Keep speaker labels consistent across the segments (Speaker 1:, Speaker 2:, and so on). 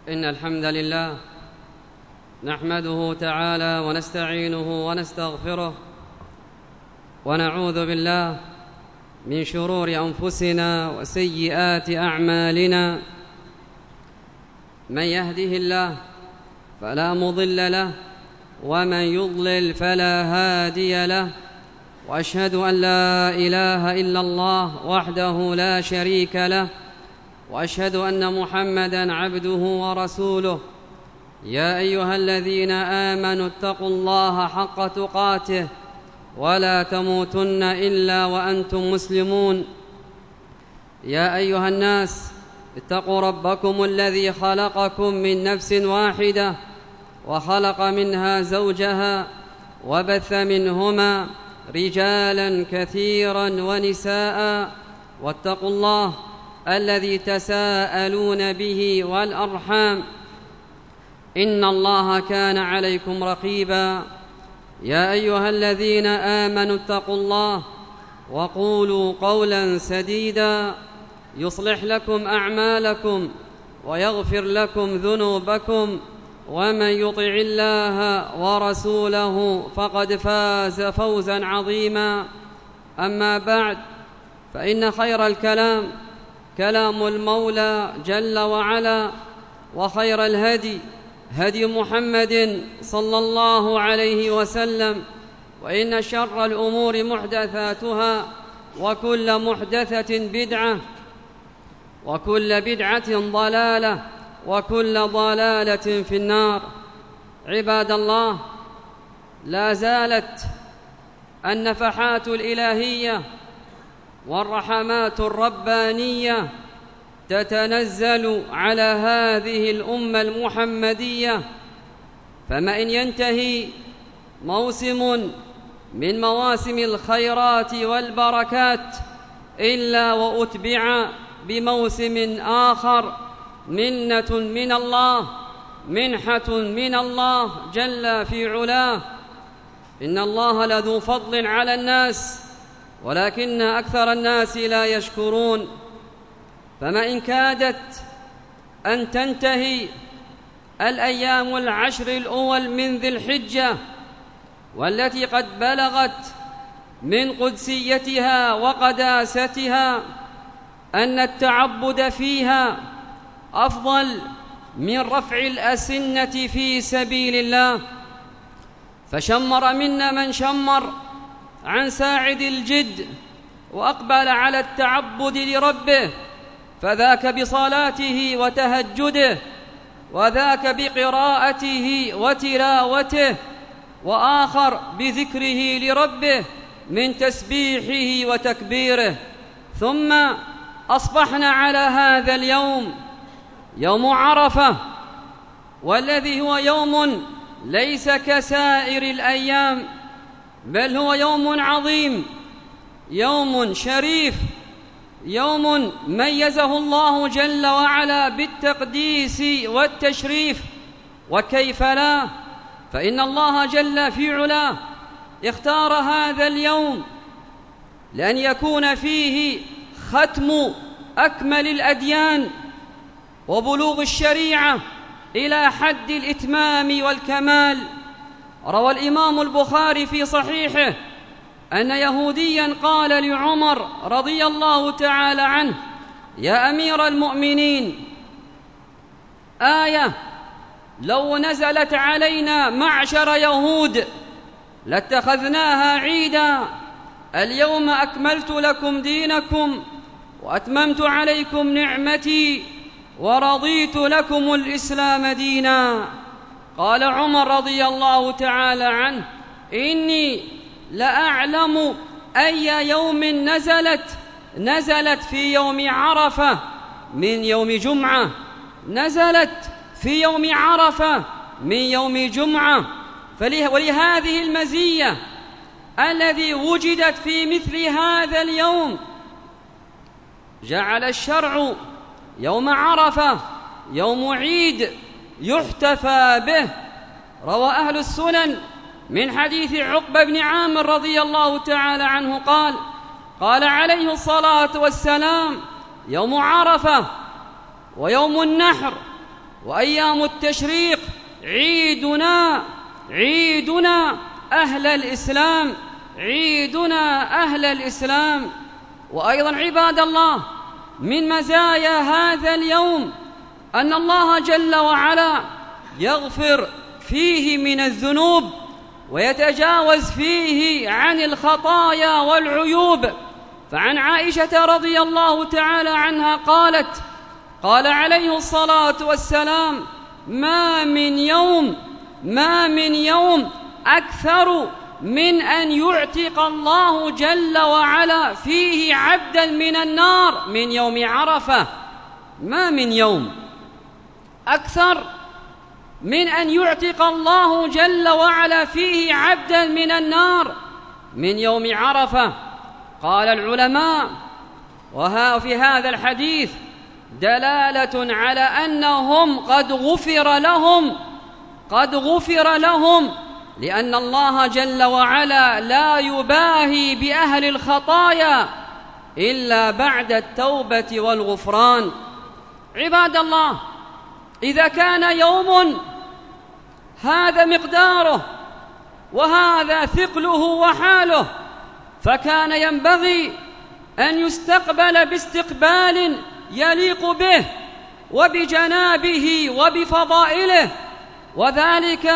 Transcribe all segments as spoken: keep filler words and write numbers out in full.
Speaker 1: إن الحمد لله نحمده تعالى ونستعينه ونستغفره ونعوذ بالله من شرور أنفسنا وسيئات أعمالنا. من يهده الله فلا مضل له ومن يضلل فلا هادي له، وأشهد أن لا إله إلا الله وحده لا شريك له، وأشهد أن محمدًا عبده ورسوله. يا أيها الذين آمنوا اتقوا الله حق تقاته ولا تموتن إلا وأنتم مسلمون. يا أيها الناس اتقوا ربكم الذي خلقكم من نفس واحدة وخلق منها زوجها وبث منهما رجالا كثيرا ونساء، واتقوا الله الذي تساءلون به والأرحام إن الله كان عليكم رقيبا. يا أيها الذين آمنوا اتقوا الله وقولوا قولا سديدا يصلح لكم أعمالكم ويغفر لكم ذنوبكم، ومن يطع الله ورسوله فقد فاز فوزا عظيما. أما بعد، فإن خير الكلام كلام المولى جل وعلا، وخير الهدي هدي محمد صلى الله عليه وسلم، وإن شر الأمور محدثاتها، وكل محدثة بدعة، وكل بدعة ضلالة، وكل ضلالة في النار. عباد الله، لا زالت النفحات الإلهية والرحمات الربانية تتنزل على هذه الأمة المحمدية، فما إن ينتهي موسم من مواسم الخيرات والبركات إلا وأتبع بموسم آخر، منة من الله، منحة من الله جل في علاه. إن الله لذو فضل على الناس ولكن أكثر الناس لا يشكرون. فما إن كادت أن تنتهي الأيام العشر الأول من ذي الحجة، والتي قد بلغت من قدسيتها وقداستها أن التعبد فيها أفضل من رفع الأسنة في سبيل الله، فشمر منا من شمر عن ساعد الجد وأقبل على التعبد لربه، فذاك بصلاته وتهجده، وذاك بقراءته وتلاوته، وآخر بذكره لربه من تسبيحه وتكبيره. ثم أصبحنا على هذا اليوم، يوم عرفة، والذي هو يوم ليس كسائر الأيام، بل هو يوم عظيم، يوم شريف، يوم ميزه الله جل وعلا بالتقديس والتشريف. وكيف لا؟ فإن الله جل في علاه اختار هذا اليوم لأن يكون فيه ختم أكمل الأديان وبلوغ الشريعة إلى حد الإتمام والكمال. روى الإمام البخاري في صحيحه أن يهوديا قال لعمر رضي الله تعالى عنه: يا أمير المؤمنين، آية لو نزلت علينا معشر يهود لاتخذناها عيدا، اليوم أكملت لكم دينكم وأتممت عليكم نعمتي ورضيت لكم الإسلام دينا. قال عمر رضي الله تعالى عنه: إني لأعلم أي يوم نزلت نزلت في يوم عرفة من يوم جمعة، نزلت في يوم عرفة من يوم جمعة. ولهذه المزية الذي وجدت في مثل هذا اليوم جعل الشرع يوم عرفة يوم عيد يحتفى به. روى أهل السنن من حديث عقبة بن عامر رضي الله تعالى عنه قال: قال عليه الصلاة والسلام: يوم عرفة ويوم النحر وأيام التشريق عيدنا عيدنا أهل الإسلام عيدنا أهل الإسلام. وأيضا عباد الله، من مزايا هذا اليوم أن الله جل وعلا يغفر فيه من الذنوب ويتجاوز فيه عن الخطايا والعيوب. فعن عائشة رضي الله تعالى عنها قالت: قال عليه الصلاة والسلام: ما من يوم ما من يوم أكثر من أن يعتق الله جل وعلا فيه عبدا من النار من يوم عرفة. ما من يوم أكثر من أن يعتق الله جل وعلا فيه عبدا من النار من يوم عرفة. قال العلماء: وها في هذا الحديث دلالة على أنهم قد غفر لهم قد غفر لهم لأن الله جل وعلا لا يباهي بأهل الخطايا إلا بعد التوبة والغفران. عباد الله، إذا كان يوم هذا مقداره وهذا ثقله وحاله، فكان ينبغي أن يستقبل باستقبال يليق به وبجنابه وبفضائله، وذلك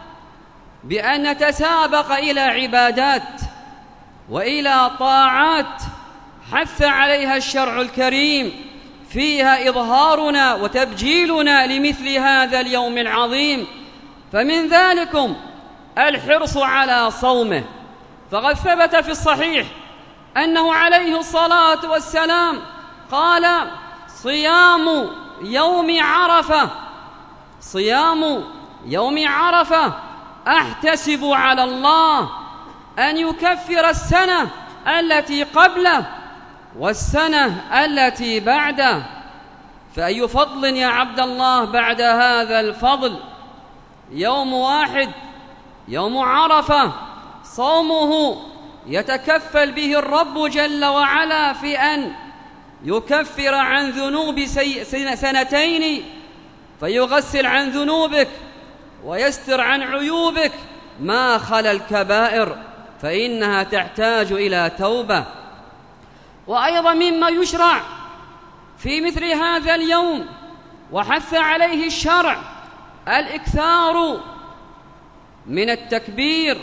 Speaker 1: بأن نتسابق إلى عبادات وإلى طاعات حث عليها الشرع الكريم، فيها إظهارنا وتبجيلنا لمثل هذا اليوم العظيم. فمن ذلكم الحرص على صومه، فقد ثبت في الصحيح أنه عليه الصلاة والسلام قال: صيام يوم عرفة صيام يوم عرفة أحتسب على الله أن يكفر السنة التي قبله والسنة التي بعده. فأي فضل يا عبد الله بعد هذا الفضل؟ يوم واحد، يوم عرفة، صومه يتكفل به الرب جل وعلا في أن يكفر عن ذنوب سنتين، فيغسل عن ذنوبك ويستر عن عيوبك ما خلا الكبائر، فإنها تحتاج إلى توبة. وأيضا مما يشرع في مثل هذا اليوم وحث عليه الشرع الإكثار من التكبير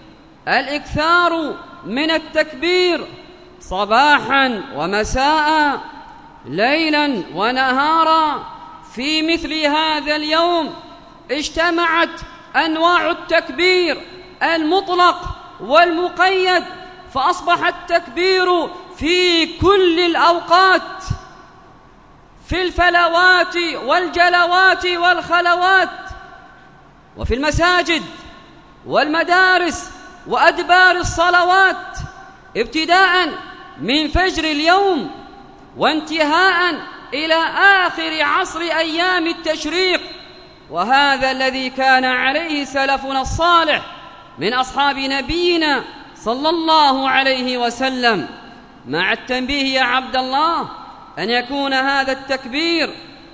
Speaker 1: الإكثار من التكبير صباحا ومساء، ليلا ونهارا. في مثل هذا اليوم اجتمعت أنواع التكبير المطلق والمقيد، فأصبح التكبير في كل الأوقات، في الفلوات والجلوات والخلوات، وفي المساجد والمدارس وأدبار الصلوات، ابتداء من فجر اليوم وانتهاء إلى آخر عصر أيام التشريق. وهذا الذي كان عليه سلفنا الصالح من أصحاب نبينا صلى الله عليه وسلم، مع التنبيه يا عبد الله أن يكون هذا التكبير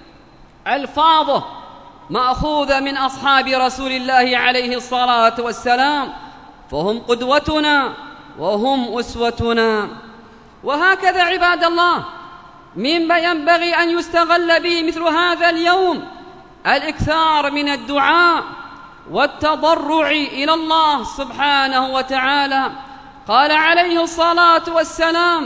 Speaker 1: ألفاظه مأخوذة من أصحاب رسول الله عليه الصلاة والسلام، فهم قدوتنا وهم أسوتنا. وهكذا عباد الله مما ينبغي أن يستغل به مثل هذا اليوم الإكثار من الدعاء والتضرع إلى الله سبحانه وتعالى. قال عليه الصلاة والسلام: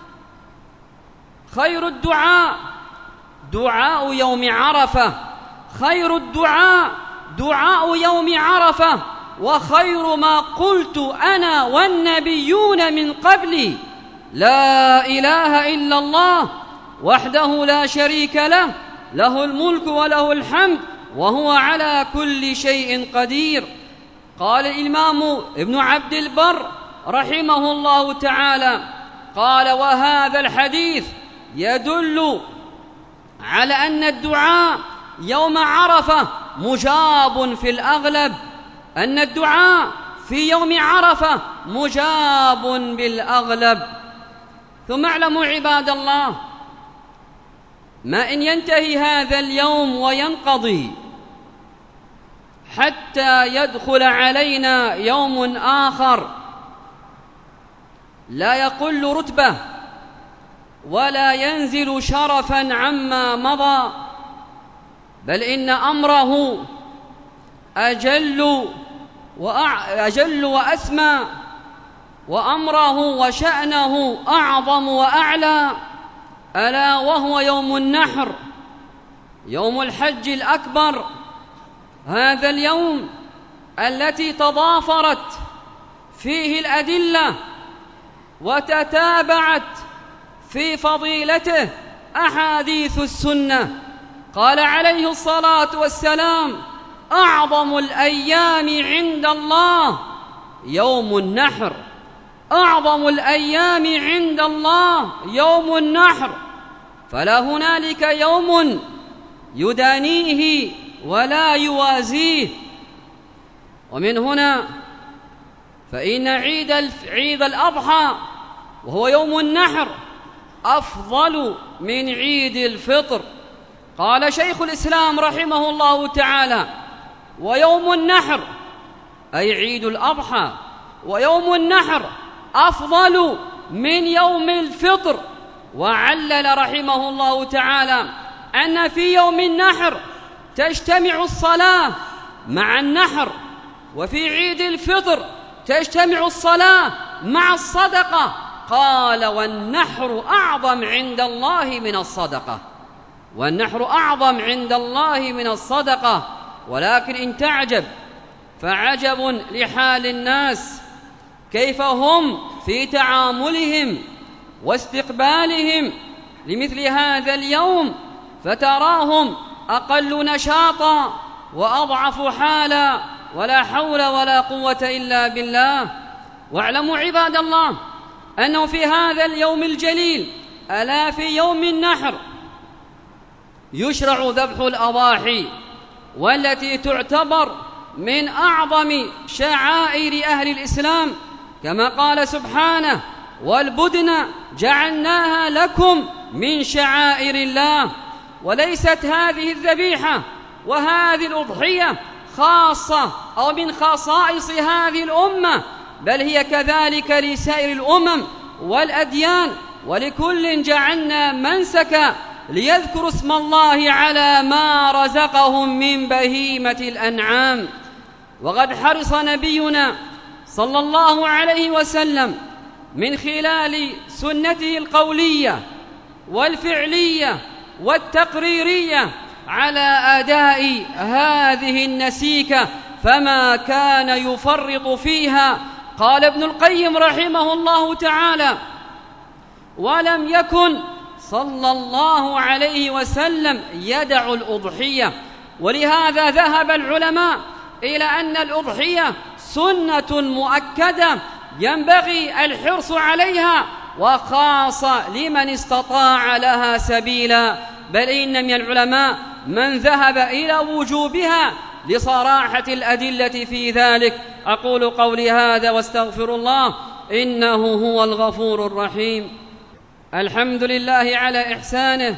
Speaker 1: خير الدعاء دعاء يوم عرفة خير الدعاء دعاء يوم عرفة وخير ما قلت أنا والنبيون من قبلي لا إله إلا الله وحده لا شريك له له الملك وله الحمد وهو على كل شيء قدير. قال الإمام ابن عبد البر رحمه الله تعالى قال: وهذا الحديث يدل على أن الدعاء يوم عرفة مجاب في الأغلب أن الدعاء في يوم عرفة مجاب بالأغلب. ثم اعلموا عباد الله ما إن ينتهي هذا اليوم وينقضي حتى يدخل علينا يوم آخر لا يقل رتبة ولا ينزل شرفا عما مضى، بل إن أمره أجل وأجل وأسمى، وأمره وشأنه أعظم وأعلى، ألا وهو يوم النحر، يوم الحج الأكبر. هذا اليوم التي تضافرت فيه الأدلة وتتابعت في فضيلته أحاديث السنة. قال عليه الصلاة والسلام: أعظم الأيام عند الله يوم النحر، أعظم الأيام عند الله يوم النحر، فلا هنالك يوم يدانيه ولا يوازيه. ومن هنا فإن عيد عيد الأضحى وهو يوم النحر أفضل من عيد الفطر. قال شيخ الإسلام رحمه الله تعالى: ويوم النحر أي عيد الأضحى، ويوم النحر أفضل من يوم الفطر. وعلل رحمه الله تعالى أن في يوم النحر تجتمع الصلاة مع النحر، وفي عيد الفطر تجتمع الصلاة مع الصدقة. قال: والنحر أعظم عند الله من الصدقة، والنحر أعظم عند الله من الصدقة. ولكن إن تعجب فعجب لحال الناس، كيف هم في تعاملهم واستقبالهم لمثل هذا اليوم، فتراهم أقل نشاطا وأضعف حالا، ولا حول ولا قوة إلا بالله. واعلموا عباد الله أنه في هذا اليوم الجليل، ألا في يوم النحر، يشرع ذبح الأضاحي، والتي تعتبر من أعظم شعائر أهل الإسلام، كما قال سبحانه: والبدن جعلناها لكم من شعائر الله. وليست هذه الذبيحة وهذه الأضحية خاصة أو من خصائص هذه الأمة، بل هي كذلك لسائر الأمم والأديان، ولكل جعلنا منسكا ليذكروا اسم الله على ما رزقهم من بهيمة الأنعام. وقد حرص نبينا صلى الله عليه وسلم من خلال سنته القولية والفعلية والتقريرية على أداء هذه النسيكة، فما كان يفرط فيها. قال ابن القيم رحمه الله تعالى: ولم يكن صلى الله عليه وسلم يدع الأضحية. ولهذا ذهب العلماء إلى أن الأضحية سنة مؤكدة ينبغي الحرص عليها، وخاصة لمن استطاع لها سبيلا، بل إن من العلماء من ذهب إلى وجوبها لصراحة الأدلة في ذلك. أقول قولي هذا واستغفر الله، إنه هو الغفور الرحيم. الحمد لله على إحسانه،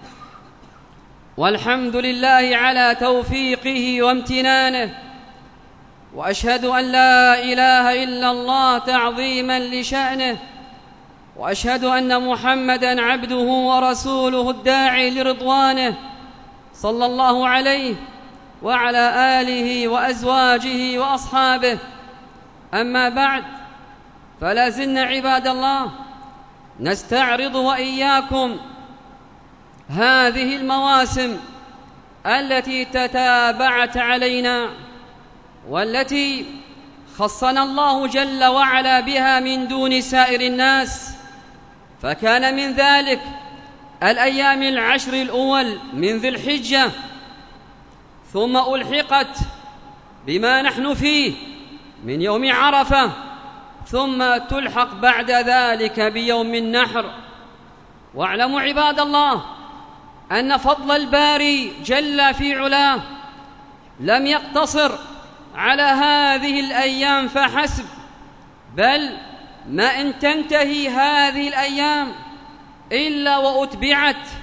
Speaker 1: والحمد لله على توفيقه وامتنانه، وأشهد أن لا إله إلا الله تعظيما لشأنه، وأشهد أن محمدًا عبده ورسوله الداعي لرضوانه، صلى الله عليه وعلى آله وأزواجه وأصحابه. أما بعد، فلا زلنا عباد الله نستعرض وإياكم هذه المواسم التي تتابعت علينا، والتي خصنا الله جل وعلا بها من دون سائر الناس. فكان من ذلك الأيام العشر الأول من ذي الحجة، ثم ألحقت بما نحن فيه من يوم عرفة، ثم تلحق بعد ذلك بيوم النحر. واعلموا عباد الله أن فضل الباري جل في علاه لم يقتصر على هذه الأيام فحسب، بل ما إن تنتهي هذه الأيام إلا وأتبعت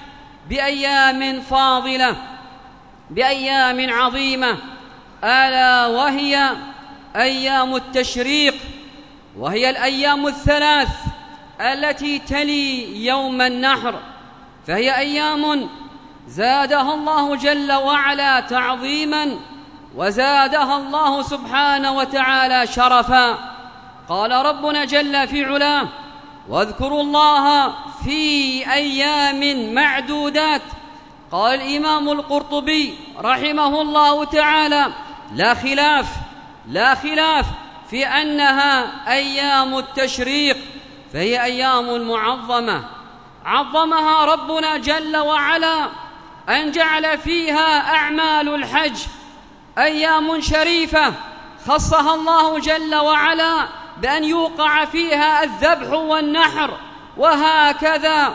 Speaker 1: بأيام فاضلة، بأيام عظيمة، ألا وهي أيام التشريق، وهي الأيام الثلاث التي تلي يوم النحر، فهي أيام زادها الله جل وعلا تعظيما، وزادها الله سبحانه وتعالى شرفا. قال ربنا جل في علاه: واذكروا الله في أيام معدودات. قال الإمام القرطبي رحمه الله تعالى: لا خلاف لا خلاف في أنها أيام التشريق، فهي أيام معظمة عظمها ربنا جل وعلا، أن جعل فيها أعمال الحج أيام شريفة خصها الله جل وعلا بأن يوقع فيها الذبح والنحر، وهكذا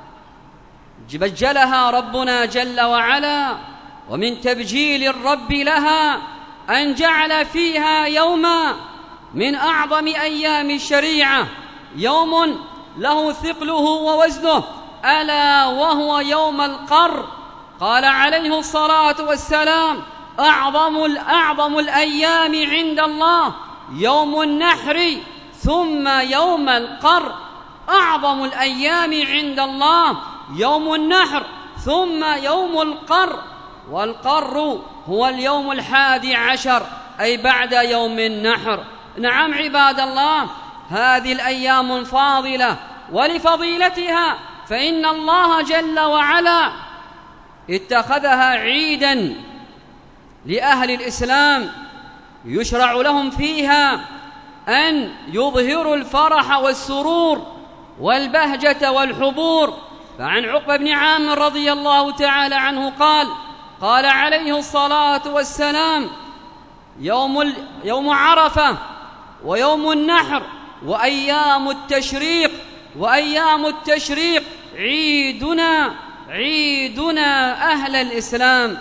Speaker 1: بجلها ربنا جل وعلا. ومن تبجيل الرب لها أن جعل فيها يوما من أعظم أيام الشريعة، يوم له ثقله ووزنه، ألا وهو يوم القر. قال عليه الصلاة والسلام: أعظم الأعظم الأيام عند الله يوم النحر ثم يوم القر. أعظم الأيام عند الله يوم النحر ثم يوم القر، والقر هو اليوم الحادي عشر، أي بعد يوم النحر. نعم عباد الله، هذه الأيام فاضلة، ولفضيلتها فإن الله جل وعلا اتخذها عيدا لأهل الإسلام، يشرع لهم فيها أن يظهروا الفرح والسرور والبهجة والحبور. فعن عقبة بن عامر رضي الله تعالى عنه قال: قال عليه الصلاة والسلام: يوم, يوم عرفة ويوم النحر وأيام التشريق وأيام التشريق عيدنا عيدنا أهل الإسلام.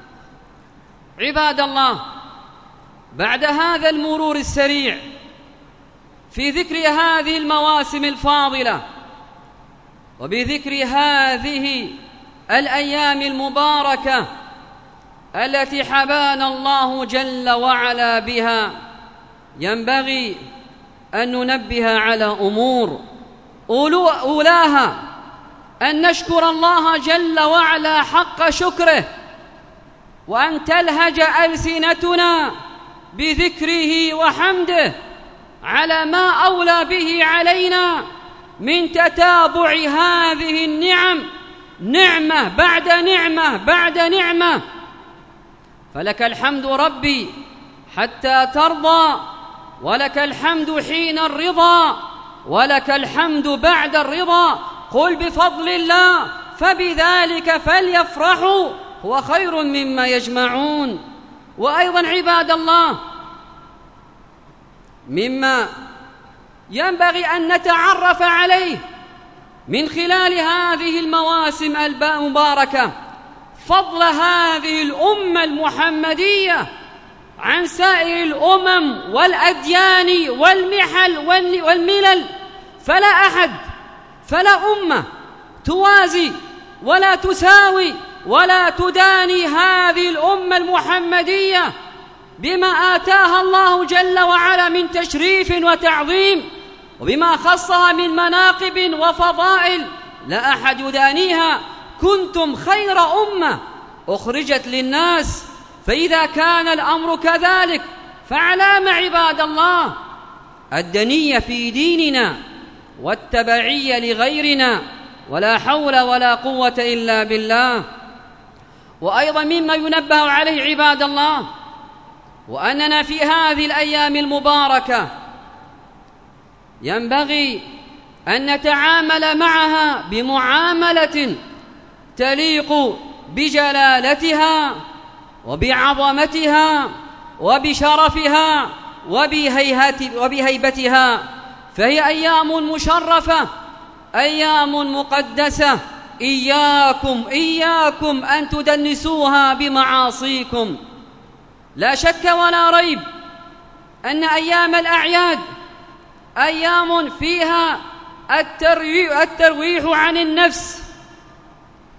Speaker 1: عباد الله، بعد هذا المرور السريع في ذكر هذه المواسم الفاضلة وبذكر هذه الأيام المباركة التي حبانا الله جل وعلا بها، ينبغي أن ننبه على أمور أولاها أن نشكر الله جل وعلا حق شكره، وأن تلهج ألسنتنا بذكره وحمده على ما أولى به علينا من تتابع هذه النعم، نعمة بعد نعمة بعد نعمة. فلك الحمد ربي حتى ترضى، ولك الحمد حين الرضا، ولك الحمد بعد الرضا. قل بفضل الله فبذلك فليفرحوا هو خير مما يجمعون. وأيضا عباد الله، مما ينبغي أن نتعرف عليه من خلال هذه المواسم المباركة فضل هذه الأمة المحمدية عن سائر الأمم والأديان والمحل والملل. فلا أحد فلا أمة توازي ولا تساوي ولا تداني هذه الأمة المحمدية بما آتاها الله جل وعلا من تشريف وتعظيم، وبما خصها من مناقب وفضائل، لا أحد يدانيها. كنتم خير أمة أخرجت للناس، فإذا كان الأمر كذلك فعلام عباد الله الدنية في ديننا والتبعية لغيرنا، ولا حول ولا قوة إلا بالله. وأيضا مما ينبه عليه عباد الله، وأننا في هذه الأيام المباركة ينبغي أن نتعامل معها بمعاملة تليق بجلالتها وبعظمتها وبشرفها وبهيبتها، فهي أيام مشرفة، أيام مقدسة. إياكم إياكم أن تدنسوها بمعاصيكم. لا شك ولا ريب أن أيام الأعياد أيام فيها الترويح عن النفس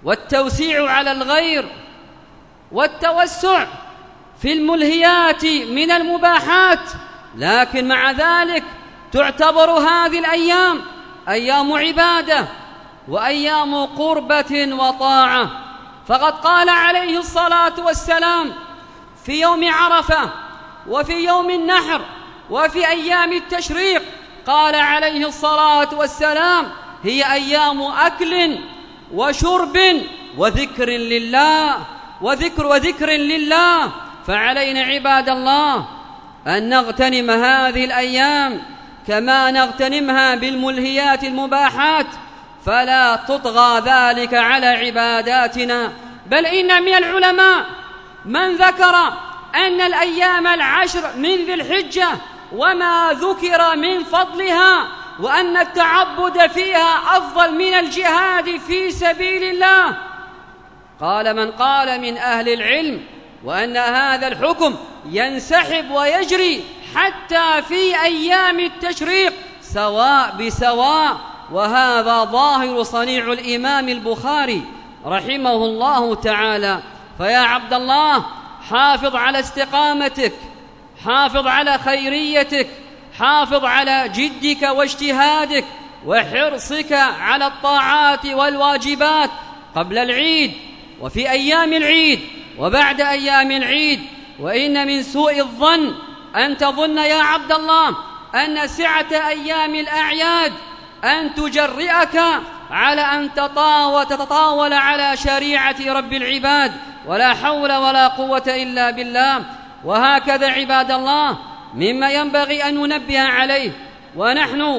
Speaker 1: والتوسيع على الغير والتوسع في الملهيات من المباحات، لكن مع ذلك تعتبر هذه الأيام أيام عبادة وأيام قربة وطاعة. فقد قال عليه الصلاة والسلام في يوم عرفة وفي يوم النحر وفي أيام التشريق، قال عليه الصلاة والسلام: هي أيام أكل وشرب وذكر لله وذكر وذكر لله. فعلينا عباد الله أن نغتنم هذه الأيام كما نغتنمها بالملهيات المباحات، فلا تطغى ذلك على عباداتنا. بل إن من العلماء من ذكر أن الأيام العشر من ذي الحجة وما ذكر من فضلها وأن التعبد فيها أفضل من الجهاد في سبيل الله. قال من قال من أهل العلم وأن هذا الحكم ينسحب ويجري حتى في أيام التشريق سواء بسواء، وهذا ظاهر صنيع الإمام البخاري رحمه الله تعالى. فيا عبد الله، حافظ على استقامتك، حافظ على خيريتك، حافظ على جدك واجتهادك وحرصك على الطاعات والواجبات قبل العيد وفي أيام العيد وبعد أيام العيد. وإن من سوء الظن أن تظن يا عبد الله أن سعة أيام الأعياد أن تجرئك على أن تتطاول على شريعة رب العباد، ولا حول ولا قوة إلا بالله. وهكذا عباد الله مما ينبغي أن ننبه عليه ونحن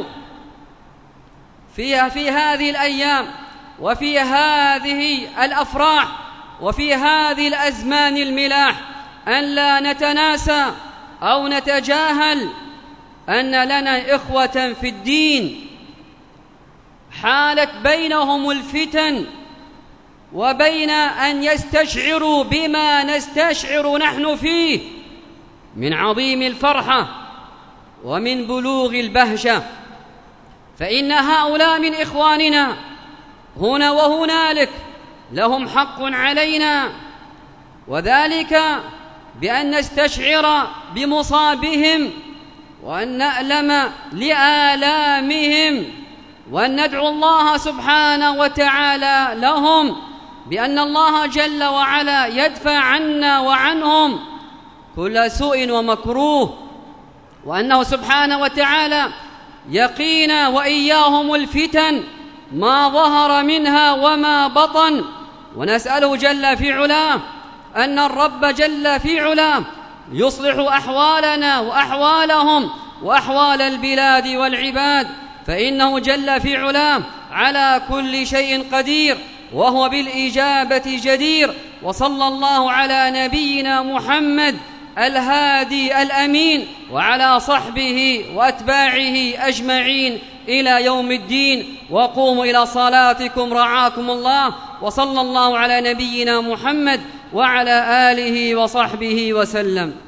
Speaker 1: في, في هذه الأيام وفي هذه الأفراح وفي هذه الأزمان الملاح أن لا نتناسى أو نتجاهل أن لنا إخوة في الدين حالت بينهم الفتن وبين أن يستشعروا بما نستشعر نحن فيه من عظيم الفرحة ومن بلوغ البهجة. فإن هؤلاء من إخواننا هنا وهنالك لهم حق علينا، وذلك بأن نستشعر بمصابهم وأن نألم لآلامهم وأن ندعو الله سبحانه وتعالى لهم بأن الله جل وعلا يدفع عنا وعنهم كل سوء ومكروه، وأنه سبحانه وتعالى يقينا وإياهم الفتن ما ظهر منها وما بطن. ونسأله جل في علاه أن الرب جل في علاه يصلح أحوالنا وأحوالهم وأحوال البلاد والعباد، فإنه جل في علاه على كل شيء قدير وهو بالإجابة جدير. وصلى الله على نبينا محمد الهادي الأمين وعلى صحبه وأتباعه أجمعين إلى يوم الدين. وقوموا إلى صلاتكم رعاكم الله. وصلى الله على نبينا محمد وعلى آله وصحبه وسلم.